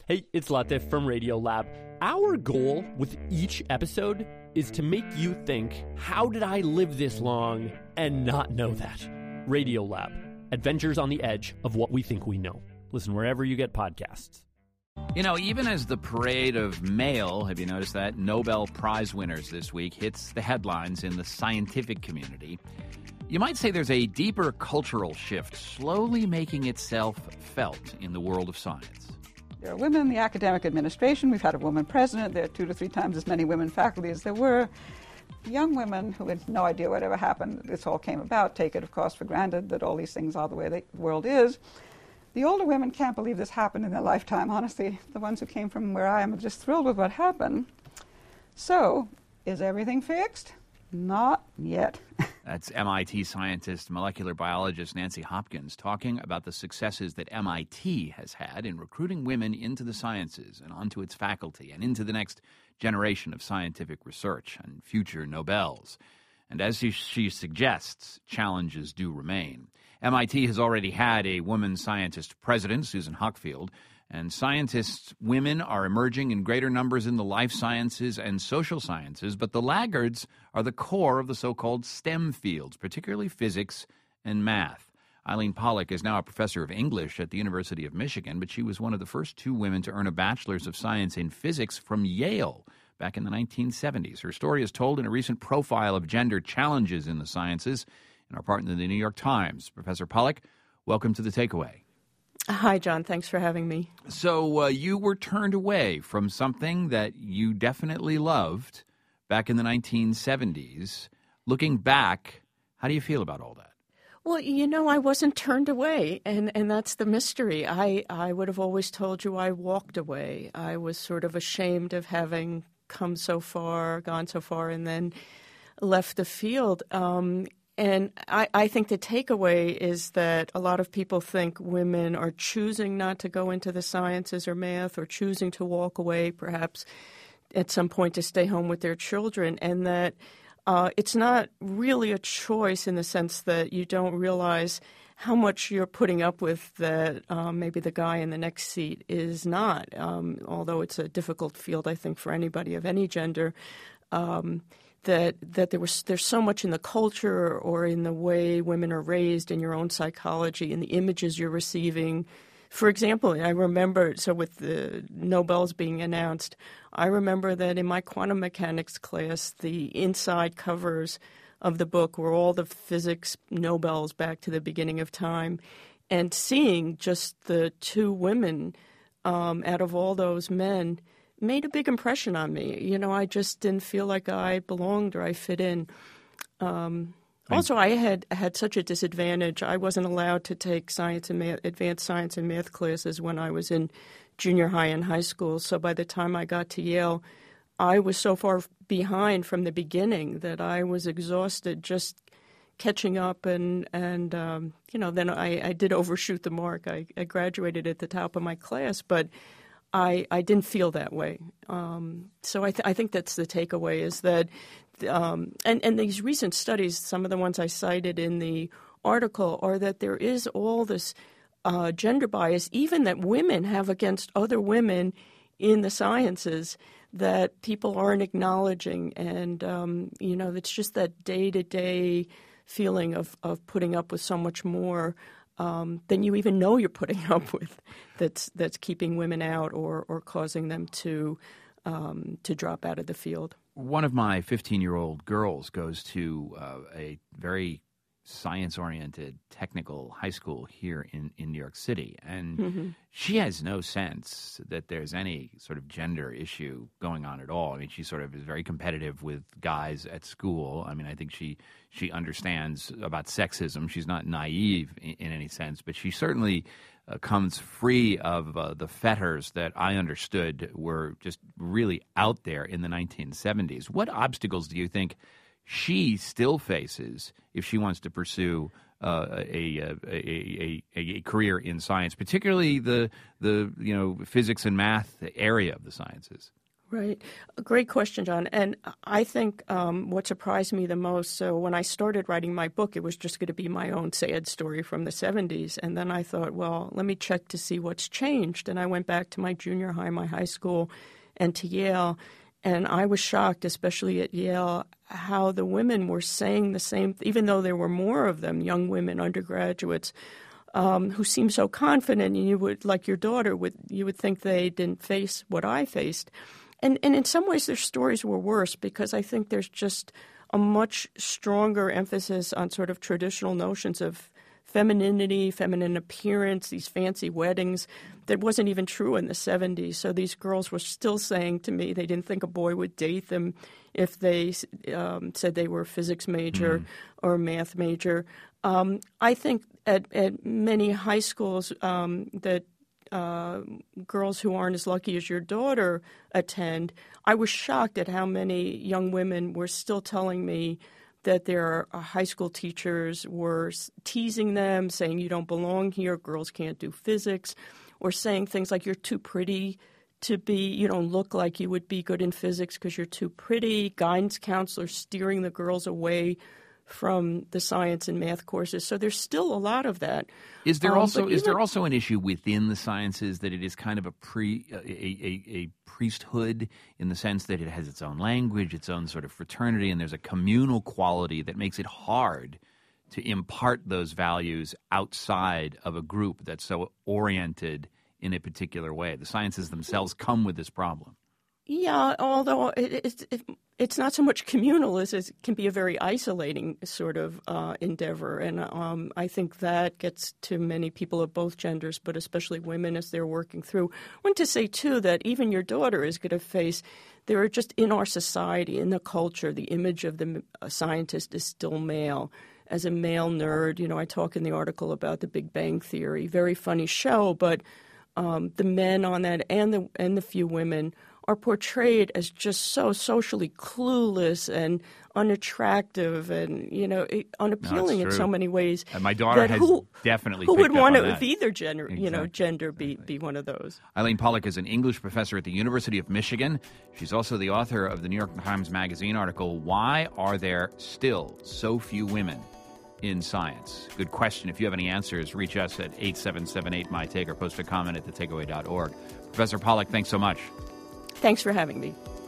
Hey, it's Latif from Radiolab. Our goal with each episode is to make you think, how did I live this long and not know that? Radiolab, adventures on the edge of what we think we know. Listen wherever you get podcasts. You know, even as the parade of male, have you noticed that, Nobel Prize winners this week hits the headlines in the scientific community, you might say there's a deeper cultural shift slowly making itself felt in the world of science. There are women in the academic administration. We've had a woman president. There are 2 to 3 times as many women faculty as there were. Young women who had no idea whatever happened, this all came about, take it, of course, for granted that all these things are the way the world is. The older women can't believe this happened in their lifetime, honestly. The ones who came from where I am are just thrilled with what happened. So, is everything fixed? Not yet. That's MIT scientist, molecular biologist Nancy Hopkins talking about the successes that MIT has had in recruiting women into the sciences and onto its faculty and into the next generation of scientific research and future Nobels. And as she suggests, challenges do remain. MIT has already had a woman scientist president, Susan Hockfield, and scientists, women, are emerging in greater numbers in the life sciences and social sciences, but the laggards are the core of the so-called STEM fields, particularly physics and math. Eileen Pollack is now a professor of English at the University of Michigan, but she was one of the first 2 women to earn a bachelor's of science in physics from Yale back in the 1970s. Her story is told in a recent profile of gender challenges in the sciences in our partner, the New York Times. Professor Pollack, welcome to The Takeaway. Hi, John. Thanks for having me. So you were turned away from something that you definitely loved back in the 1970s. Looking back, how do you feel about all that? Well, you know, I wasn't turned away, and that's the mystery. I would have always told you I walked away. I was sort of ashamed of having come so far, gone so far, and then left the field. And I think the takeaway is that a lot of people think women are choosing not to go into the sciences or math or choosing to walk away perhaps at some point to stay home with their children, and that it's not really a choice in the sense that you don't realize how much you're putting up with that maybe the guy in the next seat is not, although it's a difficult field, I think, for anybody of any gender. That there's so much in the culture or in the way women are raised, in your own psychology, in the images you're receiving. For example, I remember, so with the Nobels being announced, I remember that in my quantum mechanics class, the inside covers of the book were all the physics Nobels back to the beginning of time, and seeing just the 2 women out of all those men made a big impression on me. You know, I just didn't feel like I belonged or I fit in. Also, I had such a disadvantage. I wasn't allowed to take science and math, advanced science and math classes when I was in junior high and high school. So by the time I got to Yale, I was so far behind from the beginning that I was exhausted just catching up. And you know, then I did overshoot the mark. I graduated at the top of my class, but I didn't feel that way. So I think that's the takeaway is that, and these recent studies, some of the ones I cited in the article, are that there is all this gender bias, even that women have against other women in the sciences, that people aren't acknowledging. And, you know, it's just that day-to-day feeling of putting up with so much more than you even know you're putting up with, that's keeping women out or causing them to drop out of the field. One of my 15-year-old girls goes to a very science-oriented technical high school here in New York City, and she has no sense that there's any sort of gender issue going on at all. I mean, she sort of is very competitive with guys at school. I mean, I think she understands about sexism. She's not naive in any sense, but she certainly comes free of the fetters that I understood were just really out there in the 1970s. What obstacles do you think she still faces if she wants to pursue a career in science, particularly the physics and math area of the sciences? Right. A great question, John. And I think what surprised me the most, so when I started writing my book, it was just going to be my own sad story from the 70s. And then I thought, well, let me check to see what's changed. And I went back to my junior high, my high school, and to Yale. And I was shocked, especially at Yale, how the women were saying the same, even though there were more of them, young women, undergraduates, who seemed so confident. And you would, like your daughter, you would think they didn't face what I faced. And in some ways, their stories were worse because I think there's just a much stronger emphasis on sort of traditional notions of femininity, feminine appearance, these fancy weddings that wasn't even true in the 70s. So these girls were still saying to me they didn't think a boy would date them if they said they were a physics major or a math major. I think at many high schools that girls who aren't as lucky as your daughter attend, I was shocked at how many young women were still telling me that their high school teachers were teasing them, saying you don't belong here, girls can't do physics, or saying things like you're too pretty to be, you don't look like you would be good in physics because you're too pretty, guidance counselors steering the girls away from the science and math courses. So there's still a lot of that. Is there also an issue within the sciences that it is kind of a priesthood in the sense that it has its own language, its own sort of fraternity, and there's a communal quality that makes it hard to impart those values outside of a group that's so oriented in a particular way? The sciences themselves come with this problem. Yeah, although it's not so much communal as it can be a very isolating sort of endeavor. And I think that gets to many people of both genders, but especially women as they're working through. I want to say, too, that even your daughter is going to face, there are just in our society, in the culture, the image of the scientist is still male. As a male nerd, I talk in the article about the Big Bang Theory, very funny show, but the men on that and the few women are portrayed as just so socially clueless and unattractive and, unappealing in so many ways. And my daughter has definitely who picked would want up on to, that. if either gender, Exactly. Gender be one of those. Eileen Pollack is an English professor at the University of Michigan. She's also the author of the New York Times Magazine article, Why Are There Still So Few Women in Science? Good question. If you have any answers, reach us at 877-8MyTake or post a comment at thetakeaway.org. Professor Pollack, thanks so much. Thanks for having me.